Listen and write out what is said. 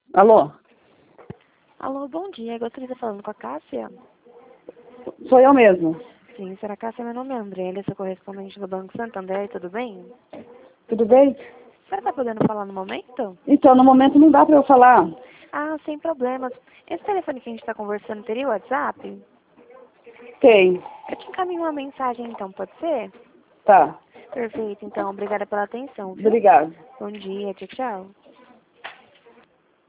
Alô? Alô, bom dia. Gostaria de estar falando com a Cássia? Sou eu mesmo. Sim, será Cássia? Meu nome é André, sou correspondente do Banco Santander, tudo bem? Tudo bem? Você está podendo falar no momento? Então, no momento não dá para eu falar. Ah, sem problemas. Esse telefone que a gente está conversando teria o WhatsApp? Tem. Eu te encaminho uma mensagem então, pode ser? Tá. Perfeito, então. Obrigada pela atenção, viu? Obrigada. Bom dia, tchau, tchau.